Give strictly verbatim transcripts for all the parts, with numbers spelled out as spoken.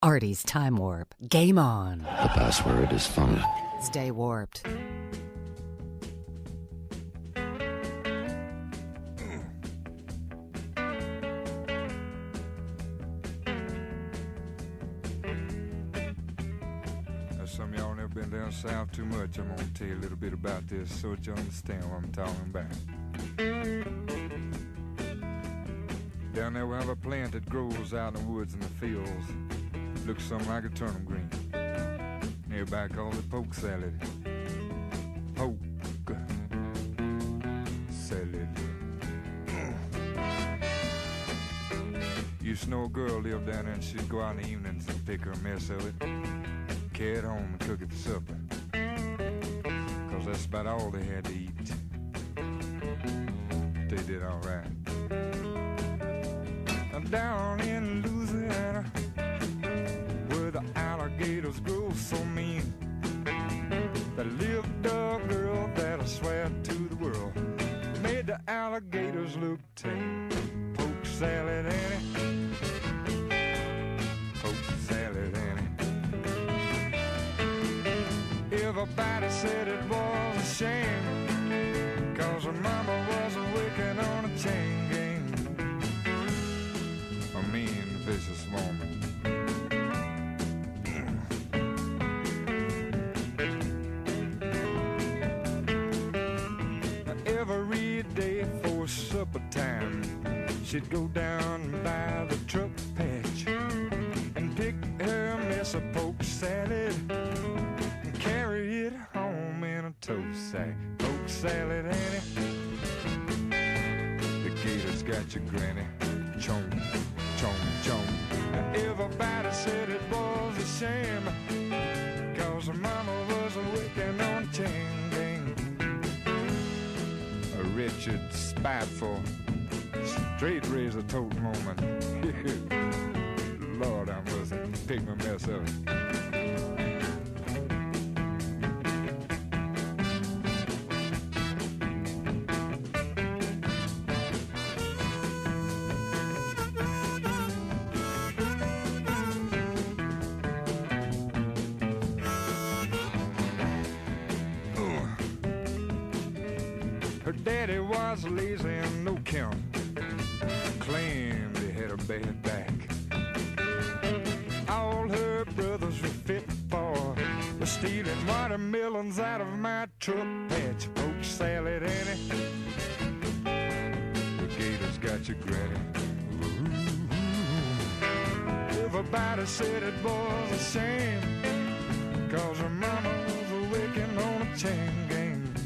Artie's Time Warp. Game on. The password is fun. Stay warped. Some of y'all never been down south too much. I'm gonna tell you a little bit about this so that you understand what I'm talking about. Down there we have a plant that grows out in the woods and the fields. Looks something like a turnip green. Nearby called it poke salad. Poke salad. Used to know a girl lived down there and she'd go out in the evenings and pick her a mess of it. Carry it home and cook it for supper. Cause that's about all they had to eat. They did alright. Down in Louisiana, where the alligators grow so mean, there lived a girl that I swear to the world made the alligators look tame. Poke salad, Annie. Poke salad, Annie. Everybody said it was a shame, cause her mama was working on a chain gang. A mean, vicious woman. Every day for supper time, she'd go down by the truck patch and pick her mess of poke salad and carry it home in a tow sack. Poke salad, Annie. The gators got your granny. Chomp. Chomp, chomp. Everybody said it was a shame, cause her mama was working on a chain gang. A wretched, spiteful, straight razor tote moment. Lord, I must pick my mess up. Daddy was lazy and no count, claimed he had a bad back. All her brothers were fit for was stealing watermelons out of my truck patch. Poke salad, Annie. The gators got your granny. Ooh. Everybody said it was a shame, cause her mama was working on a chain gang.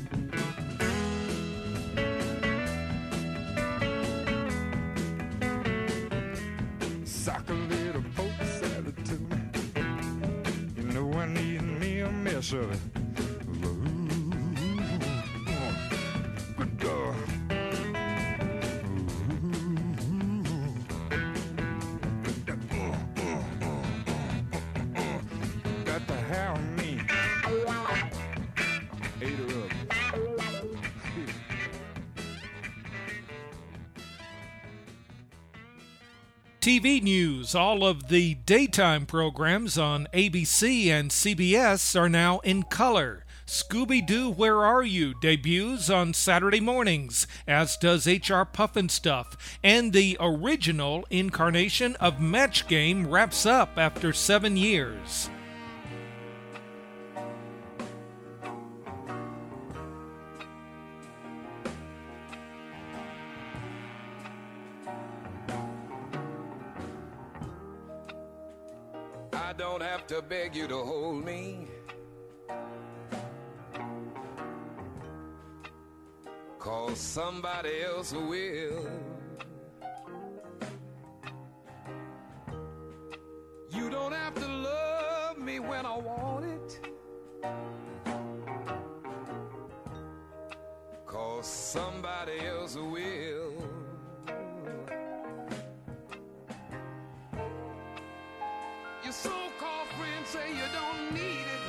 Sock a little poke salad to me. You know I need me a mess of it. Ooh, good God. Got to have me. Ate her up. T V news. All of the daytime programs on A B C and C B S are now in color. Scooby-Doo, Where Are You debuts on Saturday mornings, as does H R Pufnstuf, and the original incarnation of Match Game wraps up after seven years. I don't have to beg you to hold me, 'cause somebody else will. You don't have to love me when I want it, 'cause somebody else will. Your so-called friends say you don't need it,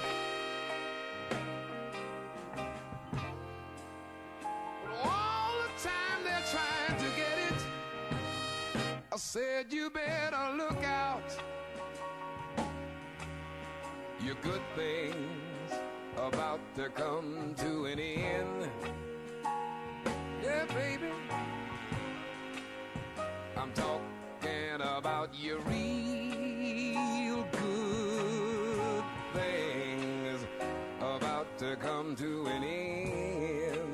but all the time they're trying to get it. I said you better look out, your good things about to come to an end. Yeah, baby, I'm talking about your real good things about to come to an end.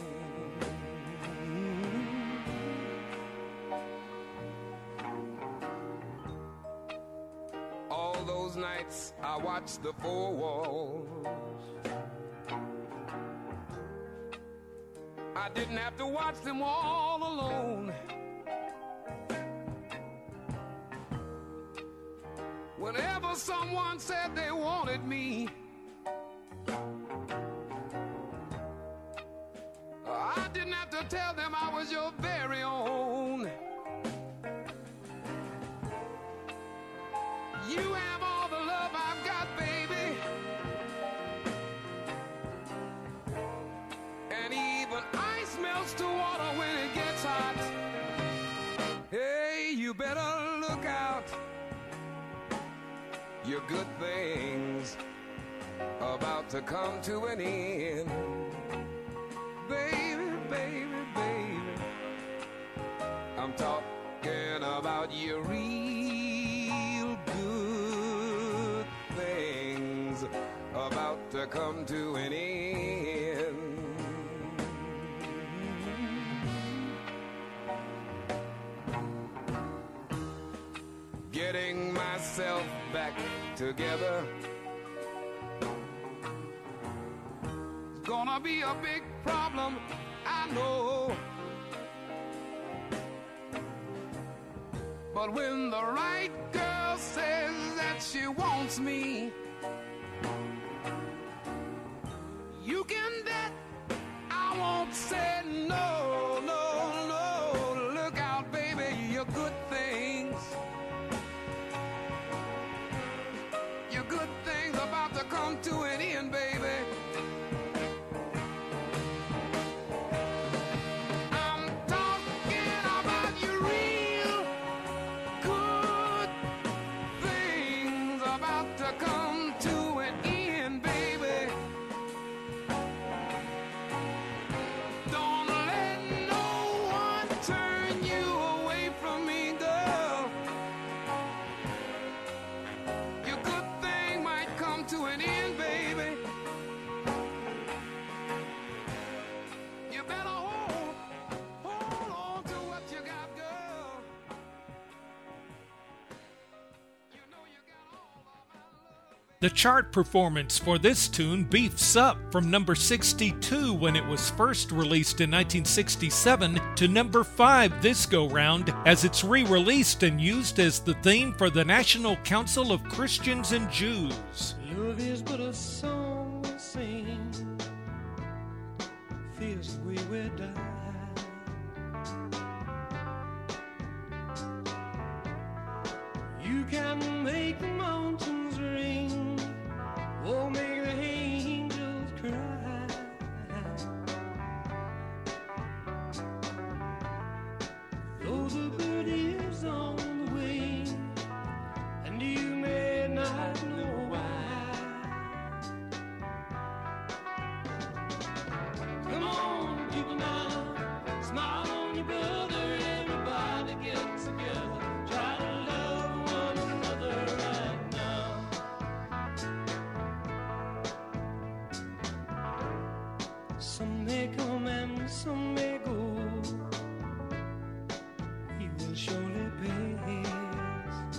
All those nights I watched the four walls, I didn't have to watch them all alone. Whenever someone said they wanted me, I didn't have to tell them I was your very own. You have all the love I've got, baby, and even ice melts to water when it gets hot. Hey, you better look out. Your good things about to come to an end. Baby, baby, baby, I'm talking about your real good things about to come to an end. Getting myself back together, it's gonna be a big problem, I know. But when the right girl says that she wants me, you can bet I won't say no, no, no. Look out, baby, your good things, your good things about to come to an end, baby. I'm talking about your real good things about to come to an end, baby. Don't let no one turn you away from me, girl. Your good thing might come to an end, baby. You better hold, hold on to what you got, girl. You know you got all of my love. The chart performance for this tune beefs up from number sixty-two when it was first released in nineteen sixty-seven to number five this go-round as it's re-released and used as the theme for the National Council of Christians and Jews. Love is but a song we sing, feels the way we die. You can make the mountains ring, or make the angels cry. Though the bird is on the wing, and you may not know why. Come on, people now, smile on your brother, everybody get together, try to love one another right now. Some may come and some may go, he will surely pay his.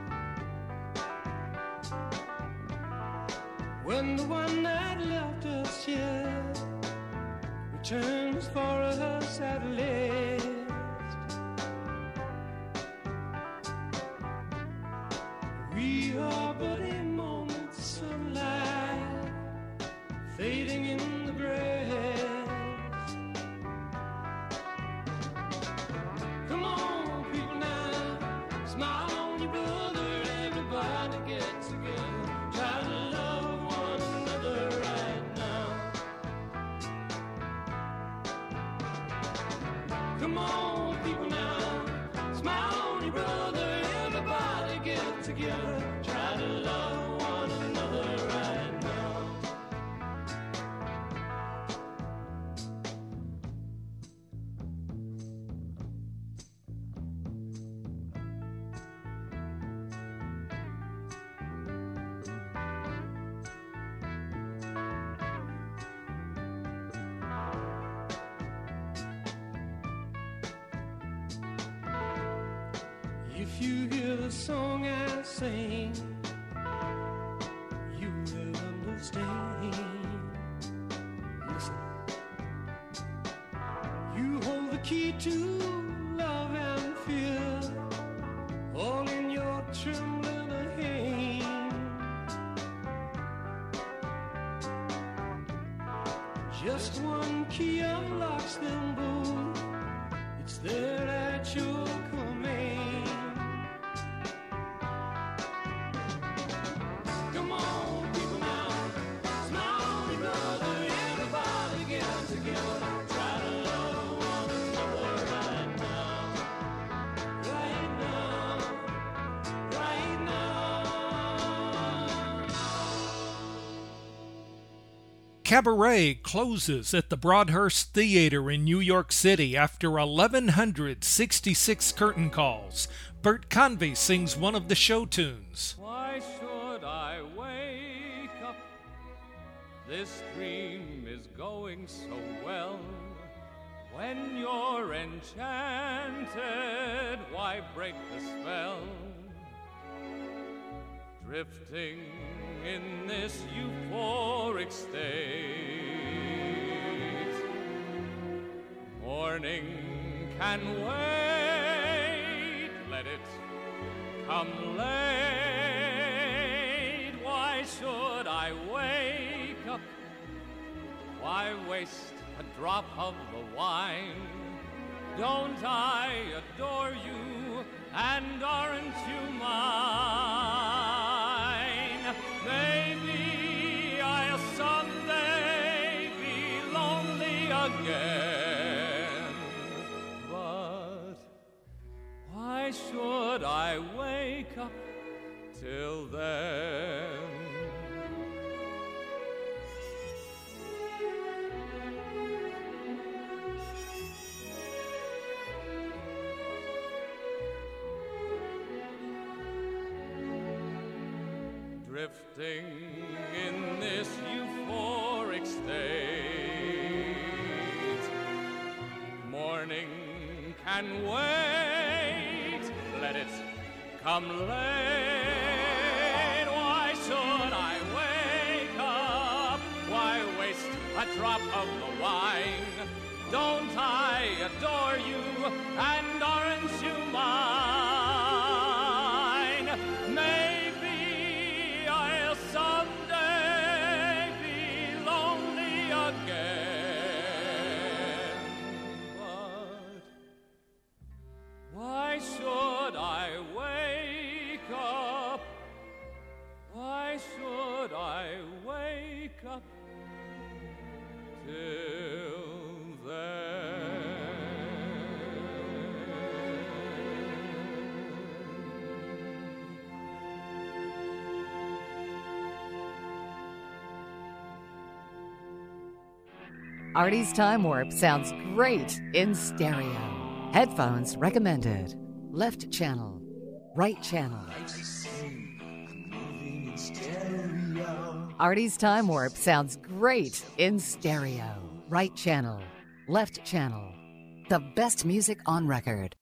When the one that left us here returns for us at last, we are but a moment's sunlight fading in the grass. Come on, people now, smile on your brother, everybody get together, try to love one another right now. Come on, people now, smile on your brother, everybody get together, try to love one another If you hear the song I sing, you will understand. Listen. You hold the key to love and fear, all in your trembling hand. Just one key unlocks them both. It's there at your command. Come on, people now, smile on your brother. Everybody get together. Try to love one another right now. Right now. Right now. Cabaret closes at the Broadhurst Theater in New York City after eleven sixty-six curtain calls. Bert Convy sings one of the show tunes. Why should I wake up? This dream is going so well. When you're enchanted, why break the spell? Drifting in this euphoric state, morning can wait, let it come late. Why should I wake up? Why waste a drop of the wine? Don't I adore you, and aren't you mine? Maybe I'll someday be lonely again, but why should I wake up till then? Drifting in this euphoric state, morning can wait, let it come late. Why should I wake up? Why waste a drop of the wine? Don't I adore you, and aren't you mine? Maybe I'll someday be lonely again, but why should I wake up? Why should I wake up till then? Artie's Time Warp sounds great in stereo. Headphones recommended. Left channel. Right channel. Artie's Time Warp sounds great in stereo. Right channel. Left channel. The best music on record.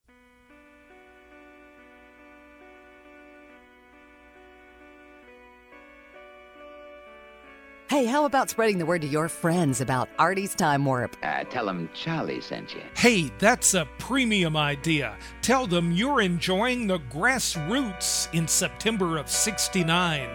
Hey, how about spreading the word to your friends about Artie's Time Warp? Uh, tell them Charlie sent you. Hey, that's a premium idea. Tell them you're enjoying the Grassroots in September of sixty-nine.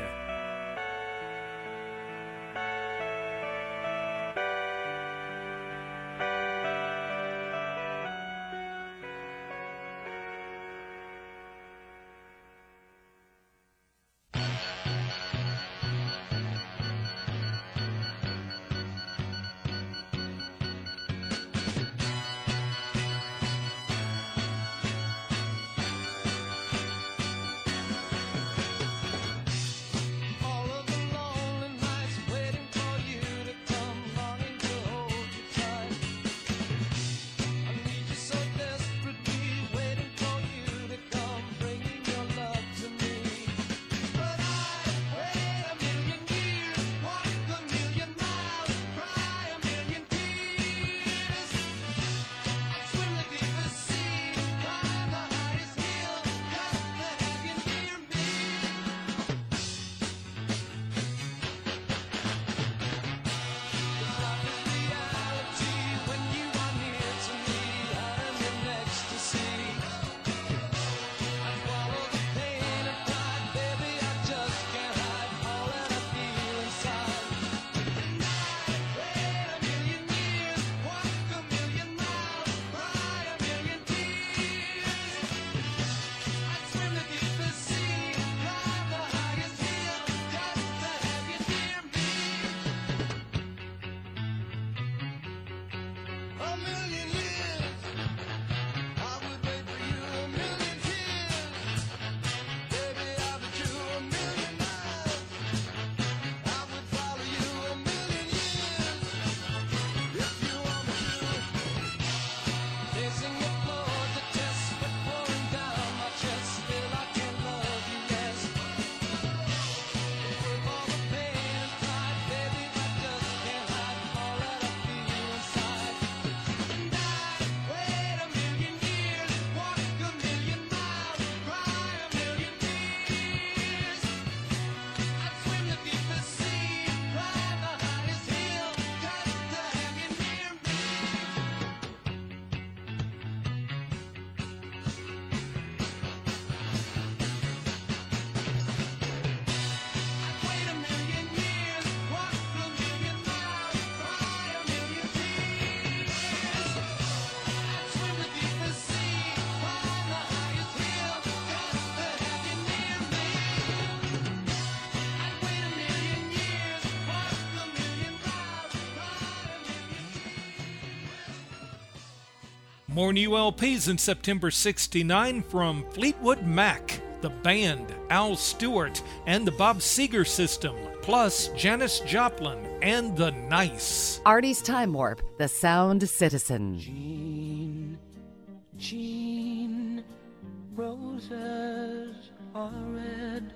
More new L Ps in September sixty-nine from Fleetwood Mac, The Band, Al Stewart, and the Bob Seger System, plus Janis Joplin and The Nice. Artie's Time Warp, The Sound Citizen. Jean, Jean, roses are red.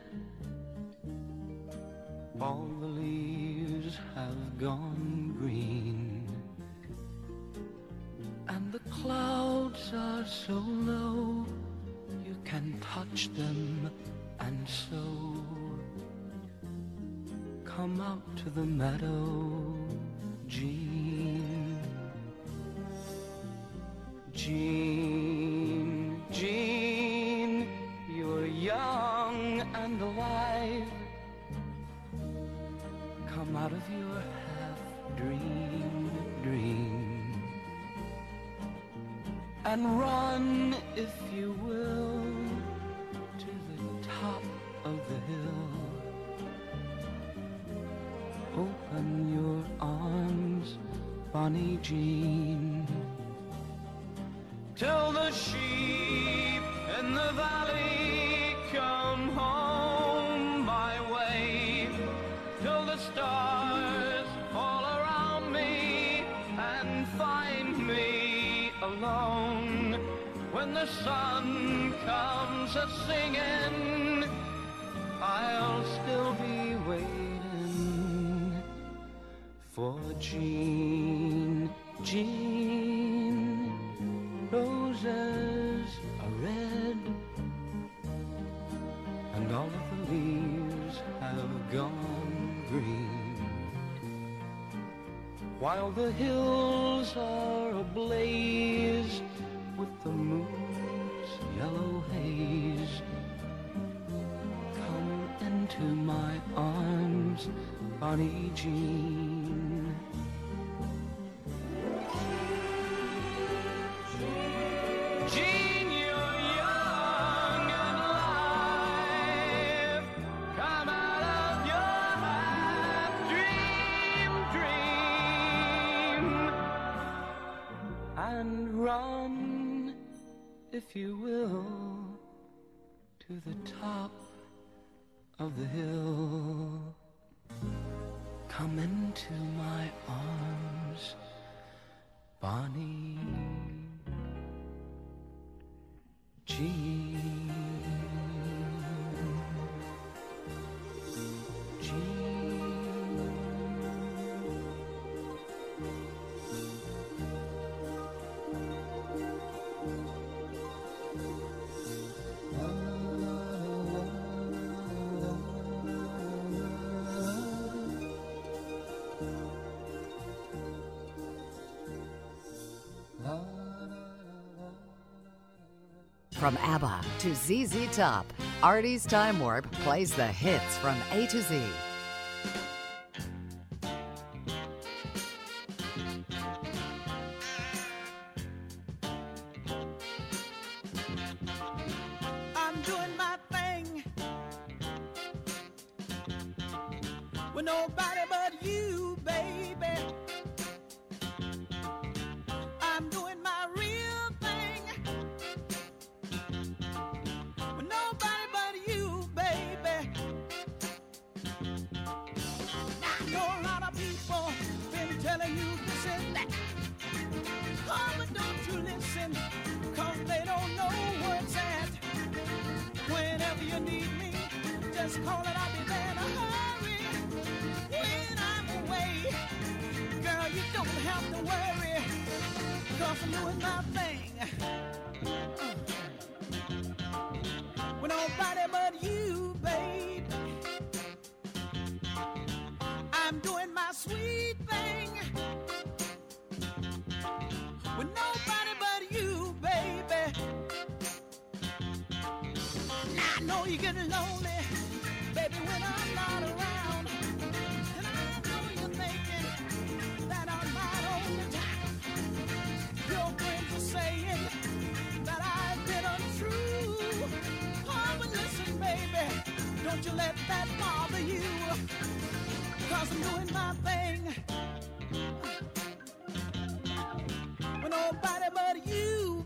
All the leaves have gone green, and the clouds are so low you can touch them, and so come out to the meadow, Jean. Jean, Jean, you're young and alive. Come out of your half-dream dream and run, if you will, to the top of the hill. Open your arms, Bonnie Jean, till the sheep in the valley come home my way, till the stars fall around me and find me alone. When the sun comes a-singing, I'll still be waiting for Jean, Jean. Roses are red, and all of the leaves have gone green, while the hills are ablaze with the moon's yellow haze. Come into my arms, Bonnie Jean. Jean, you're young and alive. Come out of your half-dream dream and run, if you will, to the top of the hill. Come into my arms, Bonnie Jean. From ABBA to Z Z Top, Artie's Time Warp plays the hits from A to Z. I'm doing my thing with nobody but you, baby. I'm doing my real thing with nobody but you, baby. I know a lot of people been telling you this and that. Oh, but don't you listen, 'cause they don't know what's at. Whenever you need me, just call it, I'll be there in a hurry. When I'm away, girl, you don't have to worry, 'cause I'm doing my thing with nobody but you, baby. I'm doing my sweet thing with nobody but you, baby. I know you get lonely, baby, when I'm not around. And I know you're thinking that I'm not all the time. Your friends are saying that I've been untrue. Oh, but listen, baby, don't you let that bother you, 'cause I'm doing my thing with nobody but you.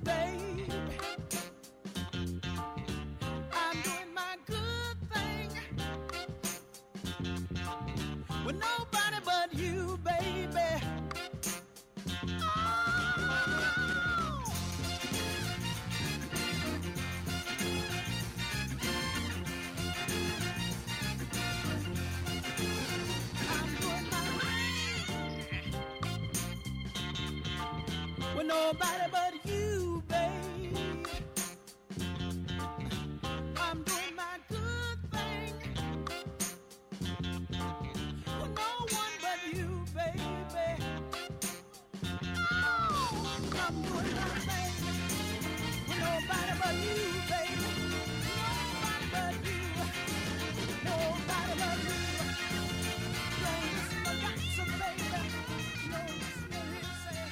nobody but you, babe. I'm doing my good thing for no one but you, baby. Oh, I'm doing my thing for nobody but you, baby. Nobody but you. Nobody but you. Don't listen to gossip, baby. No, listen to hearsay.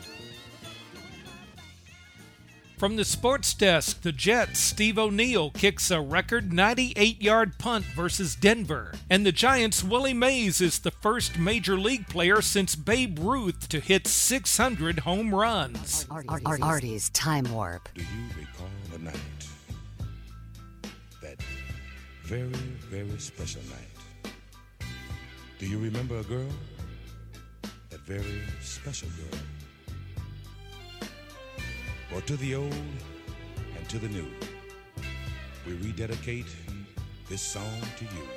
From the sports desk, the Jets' Steve O'Neill kicks a record ninety-eight-yard punt versus Denver. And the Giants' Willie Mays is the first major league player since Babe Ruth to hit six hundred home runs. Artie's, Artie's, Artie's Time Warp. Do you recall the night? That very, very special night. Do you remember a girl? That very special girl. Well, to the old and to the new, we rededicate this song to you.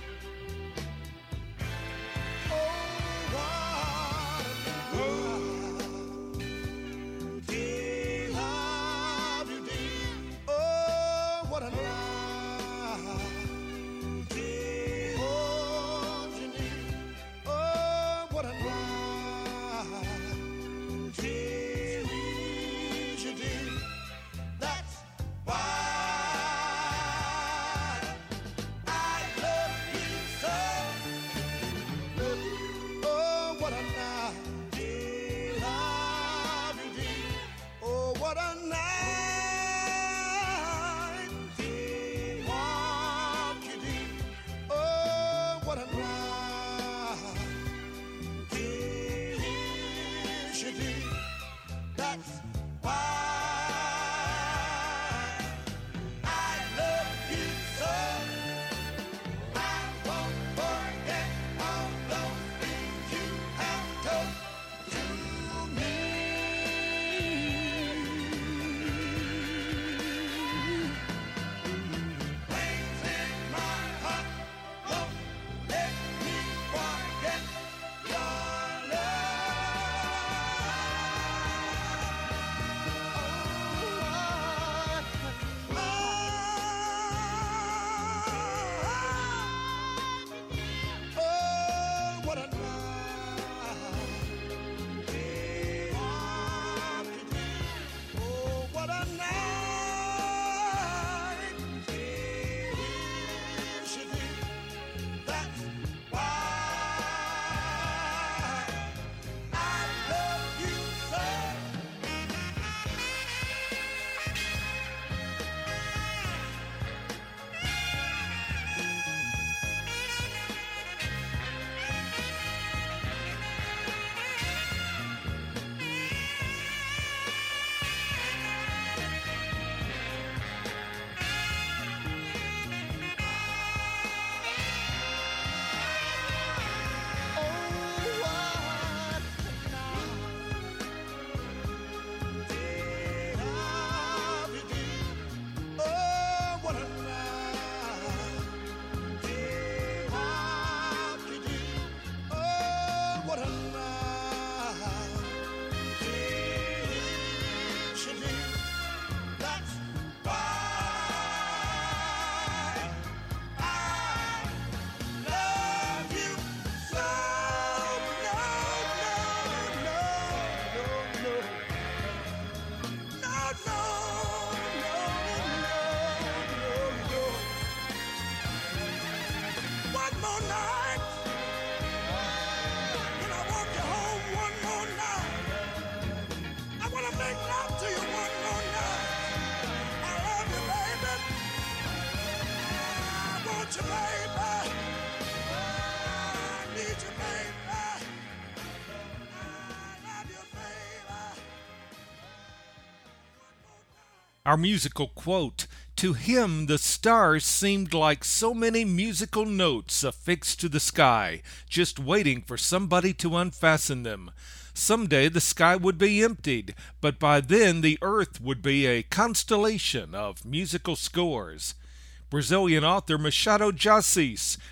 Our musical quote, "To him the stars seemed like so many musical notes affixed to the sky, just waiting for somebody to unfasten them. Someday the sky would be emptied, but by then the earth would be a constellation of musical scores." Brazilian author Machado de Assis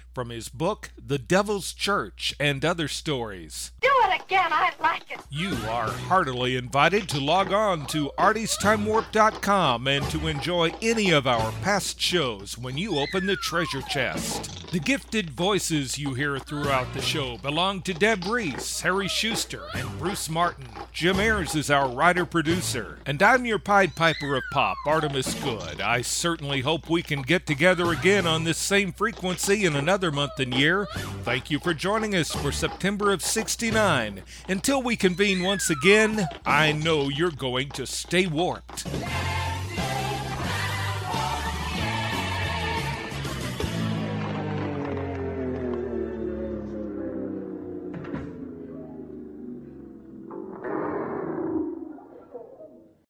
from his book, The Devil's Church and Other Stories. Do it again, I like it. You are heartily invited to log on to arties time warp dot com and to enjoy any of our past shows when you open the treasure chest. The gifted voices you hear throughout the show belong to Deb Reese, Harry Schuster, and Bruce Martin. Jim Ayers is our writer-producer, and I'm your Pied Piper of Pop, Artemis Good. I certainly hope we can get together again on this same frequency in another month and year. Thank you for joining us for September of sixty-nine. Until we convene once again, I know you're going to stay warped.